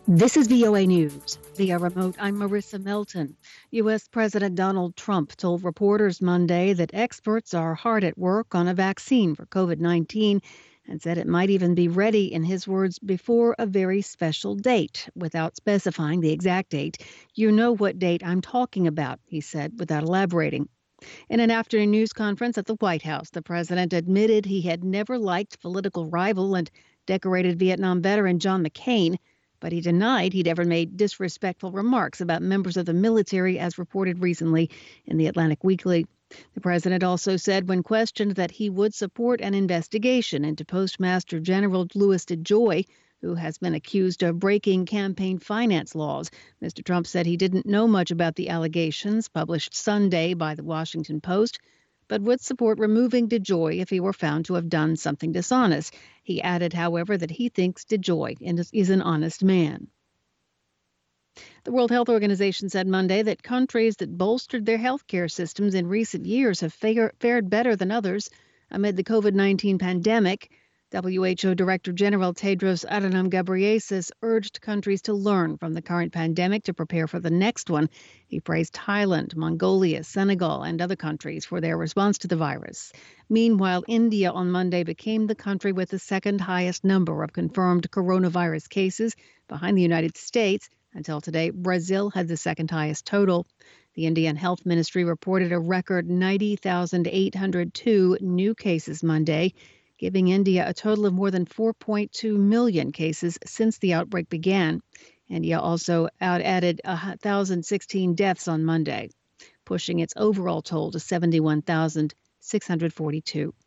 This is VOA News. Via remote, I'm Marissa Melton. U.S. President Donald Trump told reporters Monday that experts are hard at work on a vaccine for COVID-19 and said it might even be ready, in his words, before a very special date, without specifying the exact date. You know what date I'm talking about, he said, without elaborating. In an afternoon news conference at the White House, the president admitted he had never liked political rival and decorated Vietnam veteran John McCain, but he denied he'd ever made disrespectful remarks about members of the military, as reported recently in the Atlantic Weekly. The president also said, when questioned, that he would support an investigation into Postmaster General Louis DeJoy, who has been accused of breaking campaign finance laws. Mr. Trump said he didn't know much about the allegations published Sunday by the Washington Post, but would support removing DeJoy if he were found to have done something dishonest. He added, however, that he thinks DeJoy is an honest man. The World Health Organization said Monday that countries that bolstered their healthcare systems in recent years have fared better than others amid the COVID-19 pandemic. WHO Director General Tedros Adhanom Ghebreyesus urged countries to learn from the current pandemic to prepare for the next one. He praised Thailand, Mongolia, Senegal, and other countries for their response to the virus. Meanwhile, India on Monday became the country with the second highest number of confirmed coronavirus cases, behind the United States. Until today, Brazil had the second highest total. The Indian Health Ministry reported a record 90,802 new cases Monday, giving India a total of more than 4.2 million cases since the outbreak began. India also added 1,016 deaths on Monday, pushing its overall toll to 71,642.